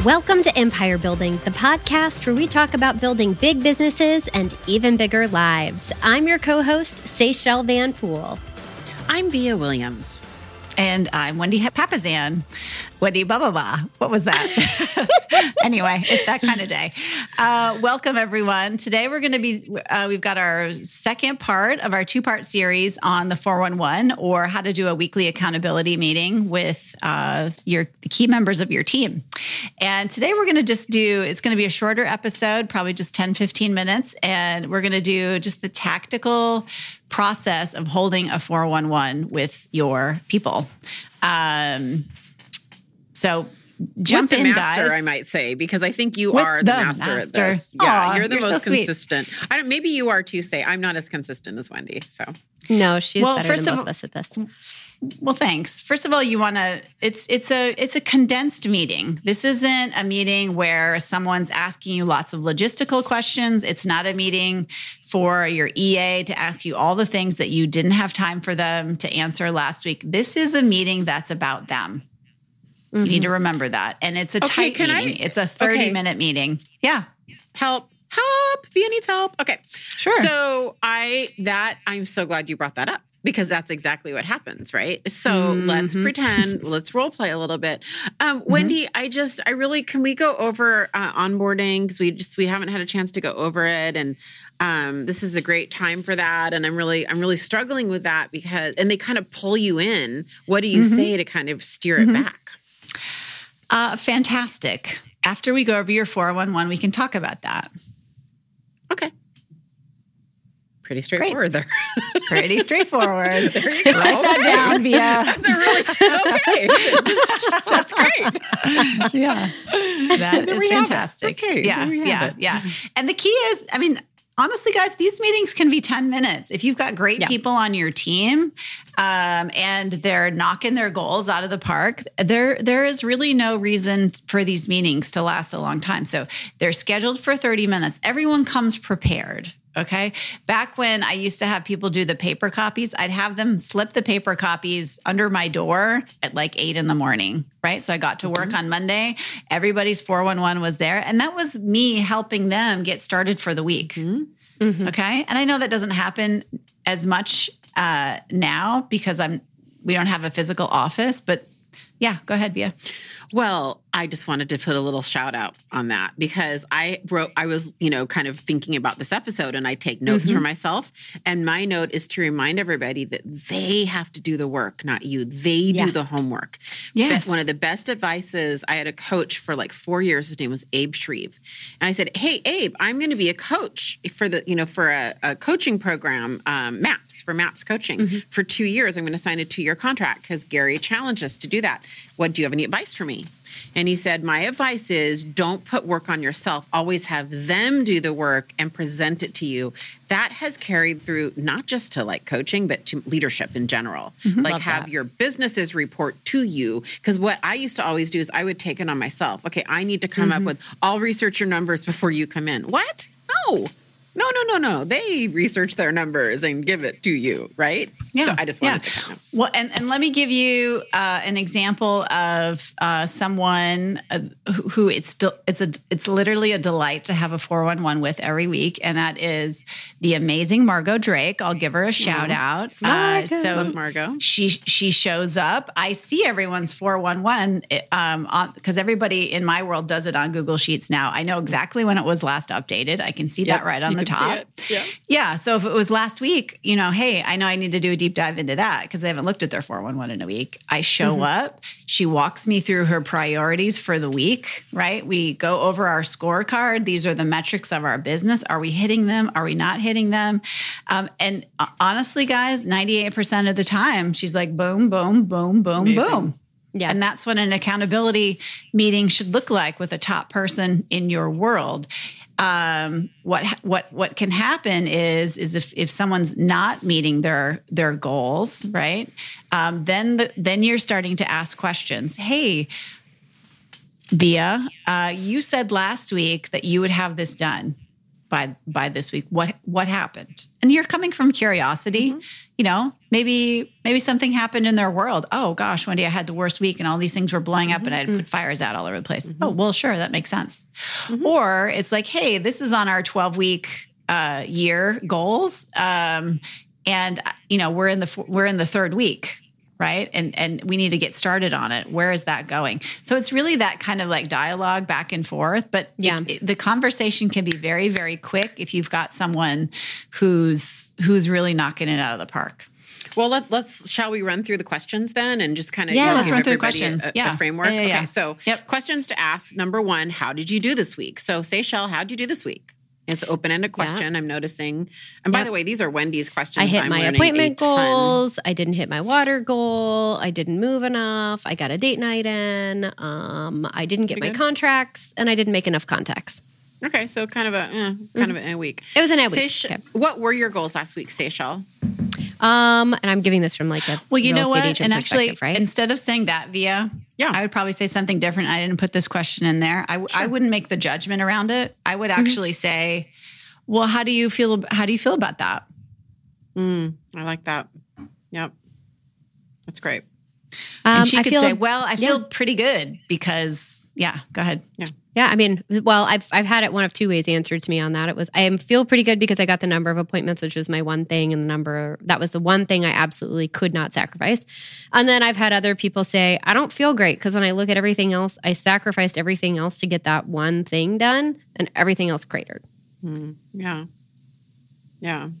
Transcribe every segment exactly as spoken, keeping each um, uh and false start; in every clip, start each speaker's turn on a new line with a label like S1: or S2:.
S1: Welcome to Empire Building, the podcast where we talk about building big businesses and even bigger lives. I'm your co-host, Seychelle Van Poole.
S2: I'm Via Williams.
S3: And I'm Wendy Papazan. Wendy blah, blah, blah. What was that? Anyway, it's that kind of day. Uh, welcome, everyone. Today we're going to be, uh, we've got our second part of our two-part series on the four one one, or how to do a weekly accountability meeting with uh, your the key members of your team. And today we're going to just do, it's going to be a shorter episode, probably just ten, fifteen minutes. And we're going to do just the tactical process of holding a four one one with your people. Um, so jump
S2: with the
S3: in,
S2: master,
S3: guys.
S2: I might say, because I think you
S3: With
S2: are the,
S3: the
S2: master,
S3: master.
S2: at this. Yeah,
S3: Aw,
S2: you're the
S3: you're
S2: most
S3: so sweet.
S2: consistent. I don't. Maybe you are too. Say I'm not as consistent as Wendy. So
S1: No, she's
S3: Well,
S1: better
S3: first
S1: than
S3: of
S1: both of us at this.
S3: Well, thanks. First of all, you want to, it's, it's a, it's a condensed meeting. This isn't a meeting where someone's asking you lots of logistical questions. It's not a meeting for your E A to ask you all the things that you didn't have time for them to answer last week. This is a meeting that's about them. Mm-hmm. You need to remember that. And it's a
S2: Okay,
S3: tight
S2: can I-
S3: meeting. It's a thirty
S2: okay.
S3: minute meeting. Yeah.
S2: help, help. Via needs help. Okay,
S3: Sure.
S2: So I that I'm so glad you brought that up. Because that's exactly what happens, right? So
S3: Mm-hmm.
S2: let's pretend, let's role play a little bit. Um,
S3: Mm-hmm.
S2: Wendy, I just, I really, can we go over uh, onboarding? Because we just, we haven't had a chance to go over it. And um, this is a great time for that. And I'm really, I'm really struggling with that because, and they kind of pull you in. What do you
S3: Mm-hmm.
S2: say to kind of steer
S3: Mm-hmm.
S2: it back?
S3: Uh, fantastic. After we go over your four one one, we can talk about that.
S2: Okay. Pretty straightforward there.
S3: Pretty straightforward.
S2: There you go.
S3: Write that down, Via.
S2: That's a really, okay. That's great.
S3: Yeah. That
S2: There
S3: is
S2: we have it.
S3: fantastic.
S2: Okay,
S3: Yeah.
S2: there we have
S3: Yeah.
S2: it.
S3: Yeah. And the key is, I mean, honestly, guys, these meetings can be ten minutes. If you've got great
S1: Yeah.
S3: people on your team um, and they're knocking their goals out of the park, there there is really no reason for these meetings to last a long time. So they're scheduled for thirty minutes. Everyone comes prepared. Okay. Back when I used to have people do the paper copies, I'd have them slip the paper copies under my door at like eight in the morning. Right. So I got to work mm-hmm. on Monday. Everybody's four one one was there. And that was me helping them get started for the week. Mm-hmm. Okay. And I know that doesn't happen as much uh, now because I'm, we don't have a physical office, but yeah, go ahead, Via.
S2: Well, I just wanted to put a little shout out on that because I wrote, I was, you know, kind of thinking about this episode and I take notes mm-hmm. for myself. And my note is to remind everybody that they have to do the work, not you. They yeah. do the homework.
S3: Yes.
S2: But one of the best advices, I had a coach for like four years. His name was Abe Shreve. And I said, hey, Abe, I'm going to be a coach for the, you know, for a, a coaching program, um, MAPS, for MAPS coaching mm-hmm. for two years. I'm going to sign a two-year contract because Gary challenged us to do that. What, do you have any advice for me? And he said, my advice is don't put work on yourself. Always have them do the work and present it to you. That has carried through not just to like coaching, but to leadership in general. Mm-hmm. Like Love have that. Your businesses report to you. Because what I used to always do is I would take it on myself. Okay, I need to come mm-hmm. up with, I'll research your numbers before you come in. What? No. No, no, no, no. They research their numbers and give it to you, right?
S3: Yeah.
S2: So I just wanted
S3: yeah.
S2: to kind of.
S3: Well, and, and let me give you uh, an example of uh, someone uh, who, who it's del- it's a it's literally a delight to have a four one one with every week, and that is the amazing Margot Drake. I'll give her a shout out.
S2: Uh,
S3: so
S2: Love Margot.
S3: She she shows up. I see everyone's four one one um because everybody in my world does it on Google Sheets now. I know exactly when it was last updated. I can see
S2: Yep,
S3: that right on the top.
S2: Yeah.
S3: Yeah. So if it was last week, you know, hey, I know I need to do a deep dive into that because they haven't looked at their four one one in a week. I show mm-hmm. up. She walks me through her priorities for the week, right? We go over our scorecard. These are the metrics of our business. Are we hitting them? Are we not hitting them? Um, and uh, honestly, guys, ninety-eight percent of the time, she's like, boom, boom, boom, boom,
S2: Amazing.
S3: boom. Yeah. And that's what an accountability meeting should look like with a top person in your world. Um, what what what can happen is is if, if someone's not meeting their their goals, right? Um, then the, then you're starting to ask questions. Hey, Via, uh, you said last week that you would have this done. by by this week? What what happened? And you're coming from curiosity, mm-hmm. you know, maybe maybe something happened in their world. Oh gosh, one day I had the worst week and all these things were blowing up mm-hmm. and I had to put fires out all over the place. Mm-hmm. Oh, well, sure, that makes sense. Mm-hmm. Or it's like, hey, this is on our twelve week uh, year goals, um, and you know we're in the we're in the third week. Right. And and we need to get started on it. Where is that going? So it's really that kind of like dialogue back and forth. But yeah. it, it, the conversation can be very, very quick if you've got someone who's who's really knocking it out of the park.
S2: Well, let, let's, shall we run through the questions then and just kind of
S3: yeah,
S2: you know,
S3: let's
S2: give
S3: run through the
S2: everybody
S3: questions.
S2: A,
S3: yeah.
S2: a framework?
S3: Yeah, yeah, yeah.
S2: Okay, so
S3: yep.
S2: questions to ask. Number one, how did you do this week? So Seychelle, how did you do this week? It's an open-ended question. Yeah. I'm noticing. And by yep. the way, these are Wendy's questions.
S1: I hit
S2: I'm
S1: my appointment goals. I didn't hit my water goal. I didn't move enough. I got a date night in. Um, I didn't get Pretty my good. contracts, and I didn't make enough contacts.
S2: Okay, so kind of a eh, kind mm-hmm. of a week.
S1: It was an a week.
S2: Seychelle,
S1: okay.
S2: What were your goals last week, Seychelle?
S1: Um, and I'm giving this from like a
S3: well, you
S1: real
S3: know
S1: estate
S3: what?
S1: agent
S3: And actually,
S1: perspective, right?
S3: Instead of saying that via,
S2: yeah,
S3: I would probably say something different. I didn't put this question in there. I, sure. I wouldn't make the judgment around it. I would actually mm-hmm. say, well, how do you feel? How do you feel about that?
S2: Mm, I like that. Yep, that's great.
S3: Um, and she
S1: I
S3: could
S1: feel,
S3: say, "Well, I feel
S1: yeah.
S3: pretty good because, yeah, go ahead."
S2: Yeah,
S1: yeah. I mean, well, I've I've had it one of two ways answered to me on that. It was I feel pretty good because I got the number of appointments, which was my one thing, and the number that was the one thing I absolutely could not sacrifice. And then I've had other people say, "I don't feel great because when I look at everything else, I sacrificed everything else to get that one thing done, and everything else cratered."
S2: Mm, yeah, yeah.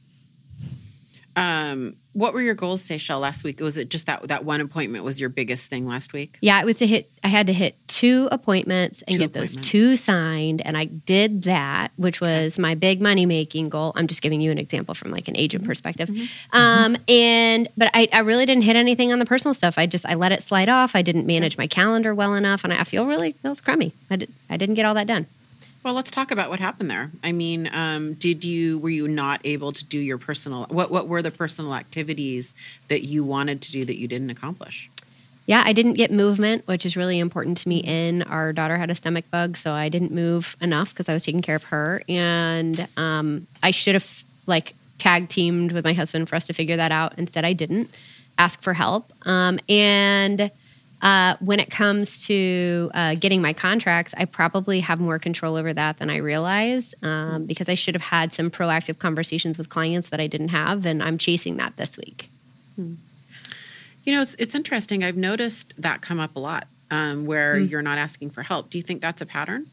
S2: Um, what were your goals, Seychelle, last week? Was it just that that one appointment was your biggest thing last week?
S1: Yeah, it was to hit. I had to hit two appointments and
S2: two
S1: get
S2: appointments.
S1: those two signed, and I did that, which was my big money making goal. I'm just giving you an example from like an agent mm-hmm. perspective. Mm-hmm. Um, and but I, I really didn't hit anything on the personal stuff. I just I let it slide off. I didn't manage my calendar well enough, and I feel really feels crummy. I did, I didn't get all that done.
S2: Well, let's talk about what happened there. I mean, um, did you were you not able to do your personal? What what were the personal activities that you wanted to do that you didn't accomplish?
S1: Yeah, I didn't get movement, which is really important to me. In our daughter had a stomach bug, so I didn't move enough because I was taking care of her, and um, I should have like tag teamed with my husband for us to figure that out. Instead, I didn't ask for help, um, and. Uh, when it comes to uh, getting my contracts, I probably have more control over that than I realize um, because I should have had some proactive conversations with clients that I didn't have, and I'm chasing that this week.
S2: Hmm. You know, it's it's interesting. I've noticed that come up a lot um, where hmm. you're not asking for help. Do you think that's a pattern?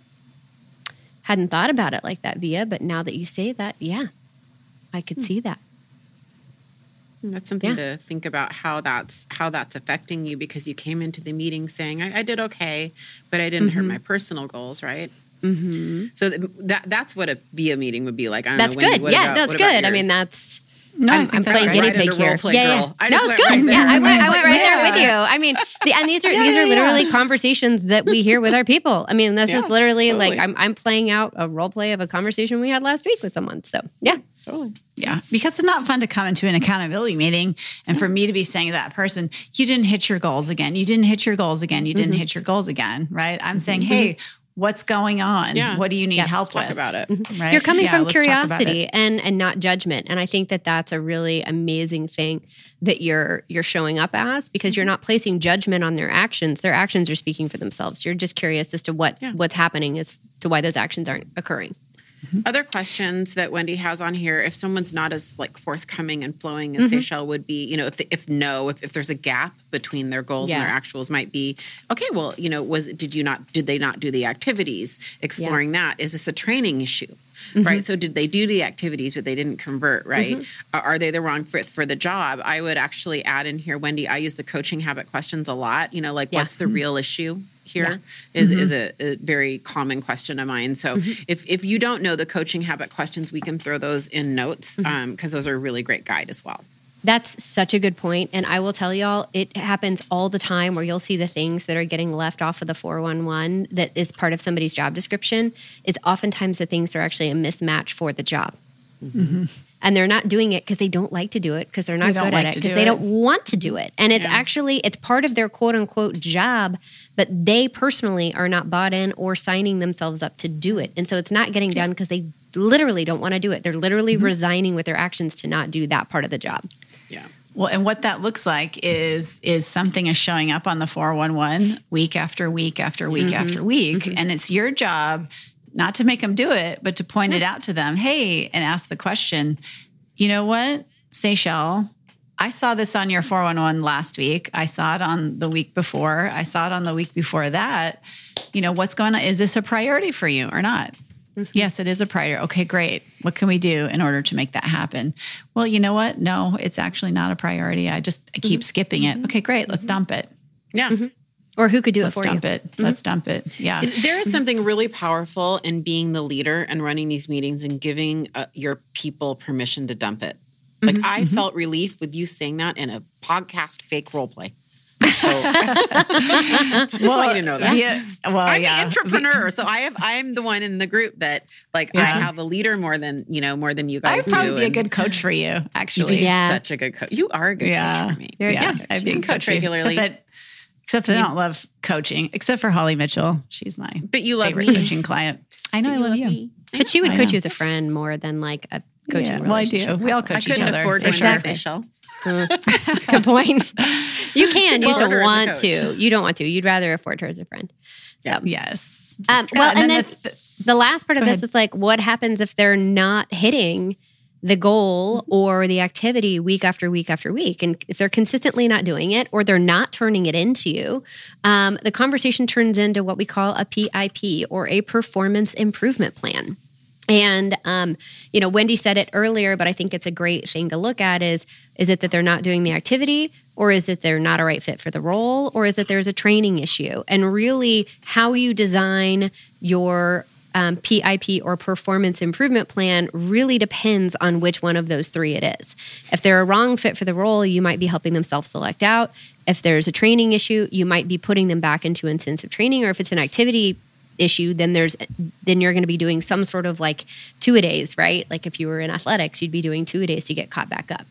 S1: Hadn't thought about it like that, Via, but now that you say that, yeah, I could hmm. see that.
S2: That's something
S1: yeah.
S2: to think about how that's how that's affecting you because you came into the meeting saying I, I did okay, but I didn't mm-hmm. hit my personal goals, right?
S1: Mm-hmm.
S2: So that that's what a via meeting would be like. I don't
S1: that's
S2: know, Wendy,
S1: good. Yeah,
S2: about,
S1: that's good. I mean, that's.
S3: No,
S1: I'm, I'm playing guinea pig here.
S2: Yeah,
S1: yeah.
S2: I
S1: no,
S2: just
S1: it's good.
S2: right
S1: yeah, I went, I went right
S3: yeah.
S1: there with you. I mean, the, and these are
S3: yeah,
S1: these are
S3: yeah,
S1: literally
S3: yeah.
S1: conversations that we hear with our people. I mean, this
S2: yeah,
S1: is literally
S2: totally.
S1: like I'm I'm playing out a role play of a conversation we had last week with someone. So yeah,
S2: totally.
S3: Yeah, because it's not fun to come into an accountability meeting and for me to be saying to that person, you didn't hit your goals again. You didn't hit your goals again. You didn't mm-hmm. hit your goals again. Right? I'm mm-hmm. saying, hey. What's going on?
S2: Yeah.
S3: What do you need
S1: yeah.
S3: help
S2: let's
S3: with?
S2: Talk about it.
S1: Mm-hmm.
S3: Right?
S1: You're coming
S3: yeah,
S1: from curiosity and and not judgment, and I think that that's a really amazing thing that you're you're showing up as because you're not placing judgment on their actions. Their actions are speaking for themselves. You're just curious as to what
S2: yeah.
S1: what's happening as to why those actions aren't occurring.
S2: Mm-hmm. Other questions that Wendy has on here, if someone's not as like forthcoming and flowing as mm-hmm. Seychelle would be, you know, if the, if no, if, if there's a gap between their goals
S1: yeah.
S2: and their actuals might be, okay, well, you know, was, did you not, did they not do the activities? Exploring yeah. that. Is this a training issue? Mm-hmm. Right. So did they do the activities, but they didn't convert, right? Mm-hmm. Are they the wrong fit for the job? I would actually add in here, Wendy, I use the coaching habit questions a lot, you know, like yeah. what's the mm-hmm. real issue here yeah. is, mm-hmm. is a, a very common question of mine. So mm-hmm. if, if you don't know the coaching habit questions, we can throw those in notes because mm-hmm. um, those are a really great guide as well.
S1: That's such a good point. And I will tell y'all, it happens all the time where you'll see the things that are getting left off of the four one one that is part of somebody's job description is oftentimes the things that are actually a mismatch for the job.
S3: Mm-hmm.
S1: and they're not doing it because they don't like to do it, because they're not
S3: They don't
S1: good
S3: like
S1: at
S3: to
S1: it, because
S3: do
S1: they
S3: it.
S1: don't want to do it. And it's
S2: Yeah.
S1: actually, it's part of their quote unquote job, but they personally are not bought in or signing themselves up to do it. And so it's not getting done because they literally don't want to do it. They're literally
S3: Mm-hmm.
S1: resigning with their actions to not do that part of the job.
S2: Yeah.
S3: Well, and what that looks like is is something is showing up on the four one one week after week after week
S1: Mm-hmm.
S3: after week. And it's your job not to make them do it, but to point it out to them. Hey, and ask the question, you know what, Seychelle, I saw this on your four one one last week. I saw it on the week before. I saw it on the week before that. You know, what's going on? Is this a priority for you or not? Mm-hmm. Yes, it is a priority. Okay, great. What can we do in order to make that happen? Well, you know what? No, it's actually not a priority. I just I keep mm-hmm. skipping it. Okay, great. Let's dump it.
S2: Yeah.
S1: Mm-hmm. Or who could do
S3: Let's
S1: it for
S3: dump
S1: you?
S3: it. Mm-hmm. Let's dump it. Yeah.
S2: There is something really powerful in being the leader and running these meetings and giving uh, your people permission to dump it. Like
S1: Mm-hmm.
S2: I mm-hmm. felt relief with you saying that in a podcast fake role play. So, I just
S3: well,
S2: want you to know that.
S3: Yeah, well,
S2: I'm
S3: yeah.
S2: the entrepreneur, so I have. I'm the one in the group that, like,
S3: Yeah.
S2: I have a leader more than you know, more than you guys
S3: I'd probably
S2: do.
S3: be a
S2: and
S3: good coach for you,
S2: you'd
S3: actually.
S2: be
S1: Yeah.
S2: such a good coach. You are a good
S3: Yeah.
S2: coach for me.
S1: You're a
S3: yeah,
S1: good coach.
S3: I'd be
S2: You
S3: a
S2: can coach
S3: coach for you.
S2: regularly.
S3: Except that, except I don't love coaching, except for Holly Mitchell. She's my
S2: But you love
S3: favorite
S2: me.
S3: coaching client. I know, I love you.
S2: me.
S1: But she would
S3: I
S1: coach
S3: know.
S1: you as a friend more than like a coaching
S3: Yeah, well, I do.
S1: relationship.
S3: We all
S2: I
S3: coach each
S2: couldn't
S3: other.
S2: afford
S3: for
S2: one
S3: sure.
S2: as Seychelle.
S1: Mm. Good point. You can. You
S2: Well,
S1: just
S2: order
S1: don't
S2: as a
S1: want
S2: coach.
S1: to. You don't want to. You'd rather afford her as a friend.
S2: Yeah.
S3: Yes.
S1: Um,
S3: Yeah,
S1: well, and,
S3: and
S1: then,
S3: then the-
S1: the, last part of
S3: Go
S1: this
S3: ahead.
S1: is like, what happens if they're not hitting the goal or the activity week after week after week? And if they're consistently not doing it or they're not turning it into you, um, the conversation turns into what we call a P I P, or a performance improvement plan. And, um, you know, Wendy said it earlier, but I think it's a great thing to look at is, is it that they're not doing the activity, or is it they're not a right fit for the role, or is it there's a training issue? And really how you design your um, P I P or performance improvement plan really depends on which one of those three it is. If they're a wrong fit for the role, you might be helping them self-select out. If there's a training issue, you might be putting them back into intensive training, or if it's an activity issue, then there's then you're going to be doing some sort of like two-a-days, right? Like if you were in athletics, you'd be doing two-a-days to get caught back up.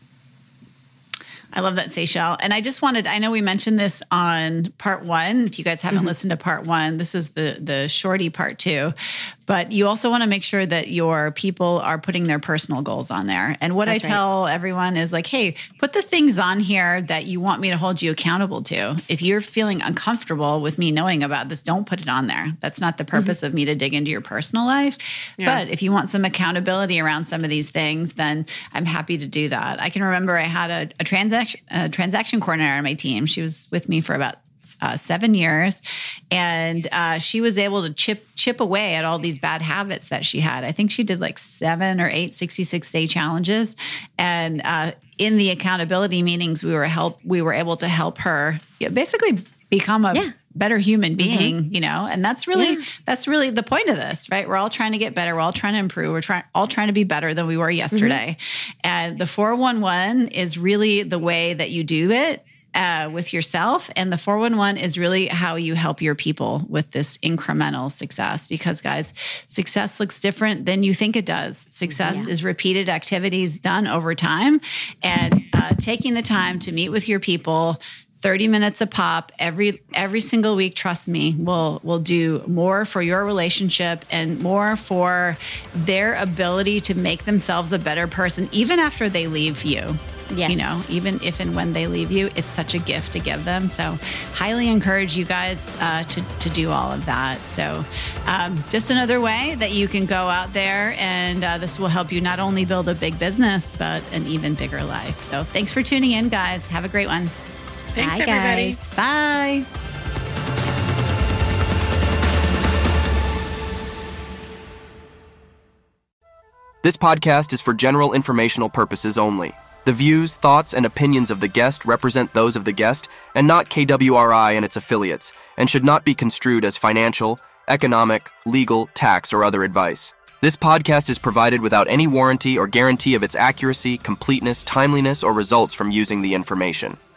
S3: I love that, Seychelle. And I just wanted, I know we mentioned this on part one. If you guys haven't mm-hmm. listened to part one, this is the the shorty part two. But you also want to make sure that your people are putting their personal goals on there. And what
S1: That's
S3: I
S1: right.
S3: tell everyone is like, hey, put the things on here that you want me to hold you accountable to. If you're feeling uncomfortable with me knowing about this, don't put it on there. That's not the purpose mm-hmm. of me to dig into your personal life. Yeah. But if you want some accountability around some of these things, then I'm happy to do that. I can remember I had a, a transaction a transaction coordinator on my team. She was with me for about Uh, seven years, and uh, she was able to chip chip away at all these bad habits that she had. I think she did like seven or eight sixty-six day challenges, and uh, in the accountability meetings, we were help we were able to help her you know, basically become a
S1: Yeah.
S3: better human being. Mm-hmm. You know, and that's really
S1: Yeah.
S3: that's really the point of this, right? We're all trying to get better. We're all trying to improve. We're trying all trying to be better than we were yesterday, mm-hmm. and the four one one is really the way that you do it. Uh, with yourself, and the four one one is really how you help your people with this incremental success. Because guys, success looks different than you think it does. Success yeah. is repeated activities done over time, and uh, taking the time to meet with your people thirty minutes a pop every every single week, trust me, will will do more for your relationship and more for their ability to make themselves a better person even after they leave you.
S1: Yes.
S3: You know, even if and when they leave you, it's such a gift to give them. So highly encourage you guys uh, to, to do all of that. So um, just another way that you can go out there, and uh, this will help you not only build a big business, but an even bigger life. So thanks for tuning in, guys. Have a great one.
S2: Thanks,
S1: Bye,
S2: everybody.
S1: guys.
S3: Bye.
S4: This podcast is for general informational purposes only. The views, thoughts, and opinions of the guest represent those of the guest and not K W R I and its affiliates, and should not be construed as financial, economic, legal, tax, or other advice. This podcast is provided without any warranty or guarantee of its accuracy, completeness, timeliness, or results from using the information.